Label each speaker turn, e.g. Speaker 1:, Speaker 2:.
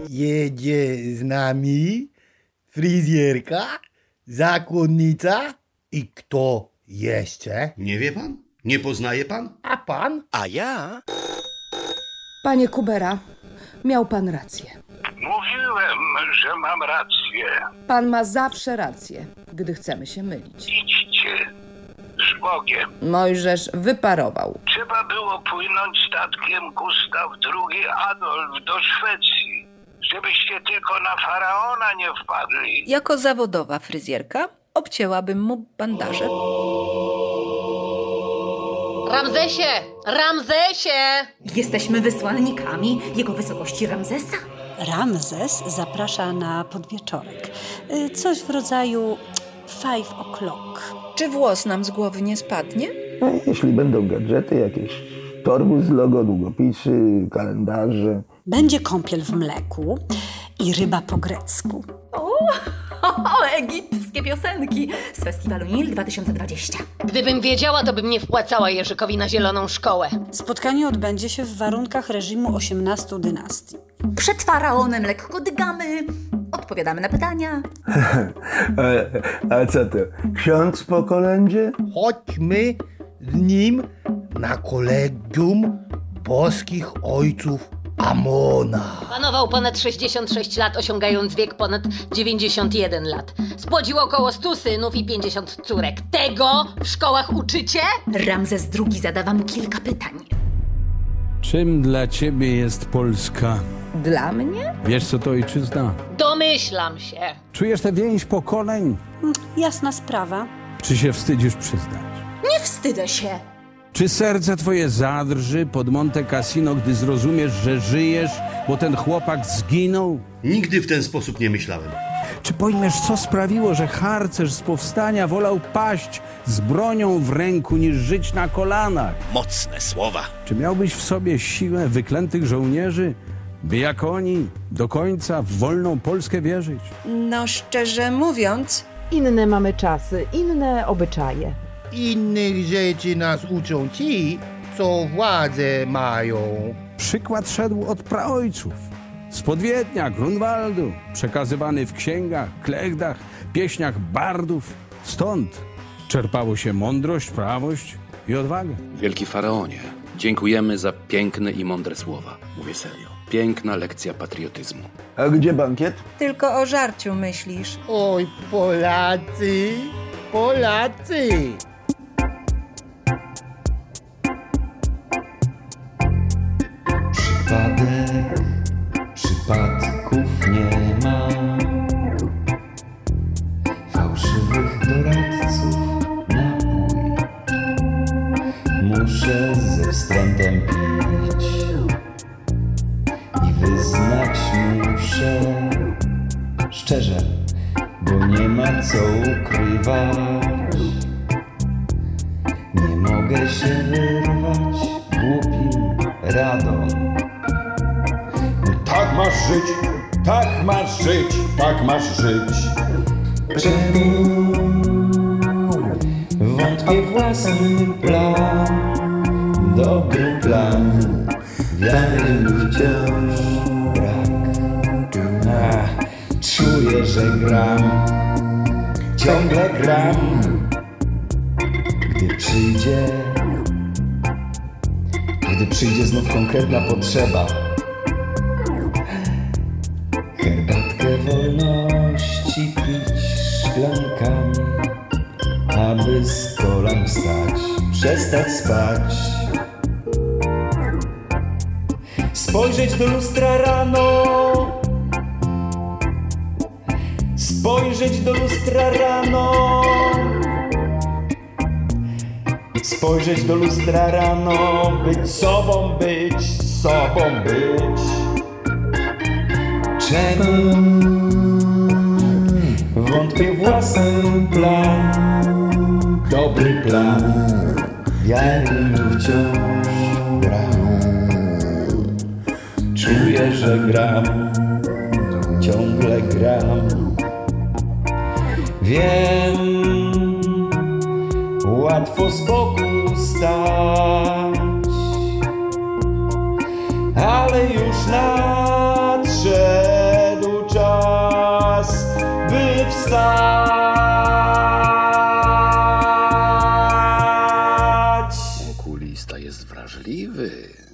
Speaker 1: Jedzie z nami fryzjerka, zakładnica i kto jeszcze?
Speaker 2: Nie wie pan? Nie poznaje pan?
Speaker 1: A pan?
Speaker 3: A ja?
Speaker 4: Panie Kubera, miał pan rację.
Speaker 5: Mówiłem, że mam rację.
Speaker 4: Pan ma zawsze rację, gdy chcemy się mylić.
Speaker 5: Idźcie z Bogiem.
Speaker 4: Mojżesz wyparował.
Speaker 5: Trzeba było płynąć statkiem Gustaw II Adolf do Szwecji, żebyście tylko na faraona nie wpadli.
Speaker 6: Jako zawodowa fryzjerka obcięłabym mu bandaże.
Speaker 7: Ramzesie! Ramzesie!
Speaker 8: Jesteśmy wysłannikami Jego Wysokości Ramzesa.
Speaker 9: Ramzes zaprasza na podwieczorek. Coś w rodzaju 5 o'clock.
Speaker 6: Czy włos nam z głowy nie spadnie?
Speaker 10: Jeśli będą gadżety, jakieś torby z logo, długopisy, kalendarze.
Speaker 9: Będzie kąpiel w mleku i ryba po grecku.
Speaker 8: O, egipskie piosenki z festiwalu Nil 2020.
Speaker 7: Gdybym wiedziała, to bym nie wpłacała Jerzykowi na zieloną szkołę.
Speaker 9: Spotkanie odbędzie się w warunkach reżimu 18 dynastii.
Speaker 8: Przed faraonem lekko dygamy, odpowiadamy na pytania.
Speaker 10: A co to, ksiądz po kolędzie?
Speaker 1: Chodźmy z nim na kolegium boskich ojców Amona.
Speaker 7: Panował ponad 66 lat, osiągając wiek ponad 91 lat. Spłodził około 100 synów i 50 córek. Tego w szkołach uczycie?
Speaker 8: Ramzes II zadawa mu kilka pytań.
Speaker 11: Czym dla ciebie jest Polska?
Speaker 4: Dla mnie?
Speaker 11: Wiesz, co to ojczyzna?
Speaker 7: Domyślam się.
Speaker 11: Czujesz tę więź pokoleń?
Speaker 9: Jasna sprawa.
Speaker 11: Czy się wstydzisz przyznać?
Speaker 8: Nie wstydzę się.
Speaker 11: Czy serce twoje zadrży pod Monte Cassino, gdy zrozumiesz, że żyjesz, bo ten chłopak zginął?
Speaker 2: Nigdy w ten sposób nie myślałem.
Speaker 11: Czy pojmiesz, co sprawiło, że harcerz z powstania wolał paść z bronią w ręku, niż żyć na kolanach?
Speaker 3: Mocne słowa.
Speaker 11: Czy miałbyś w sobie siłę wyklętych żołnierzy, by jak oni do końca w wolną Polskę wierzyć?
Speaker 6: No szczerze mówiąc,
Speaker 12: Inne mamy czasy, inne obyczaje.
Speaker 1: Innych rzeczy nas uczą ci, co władzę mają.
Speaker 11: Przykład szedł od praojców. Spod Wiednia, Grunwaldu, przekazywany w księgach, klejdach, pieśniach bardów. Stąd czerpało się mądrość, prawość i odwagę.
Speaker 13: Wielki Faraonie, dziękujemy za piękne i mądre słowa. Mówię serio. Piękna lekcja patriotyzmu.
Speaker 10: A gdzie bankiet?
Speaker 6: tylko o żarciu myślisz.
Speaker 1: Oj, Polacy, Polacy!
Speaker 14: Przypadek, przypadków nie ma. Fałszywych doradców napój muszę ze wstrętem pić i wyznać muszę szczerze, bo nie ma co ukrywać. Nie mogę się wyrwać głupim radom.
Speaker 15: Tak masz żyć, tak masz żyć, tak masz żyć.
Speaker 14: Czemu wątpię własny plan, dobry plan, wiary mi wciąż brak. Czuję, że gram, ciągle gram. Gdy przyjdzie znów konkretna potrzeba, herbatkę wolności pić szklankami, aby z kolan wstać, przestać spać. Spojrzeć do lustra rano, spojrzeć do lustra rano, spojrzeć do lustra rano, być sobą, być sobą, być. Czemu wątpię własny plan, dobry plan, wiary mi wciąż brak. Czuję, że gram, ciągle gram. Wiem, łatwo z boku stać, ale już nadszedł
Speaker 15: stać.
Speaker 13: Okulista jest wrażliwy.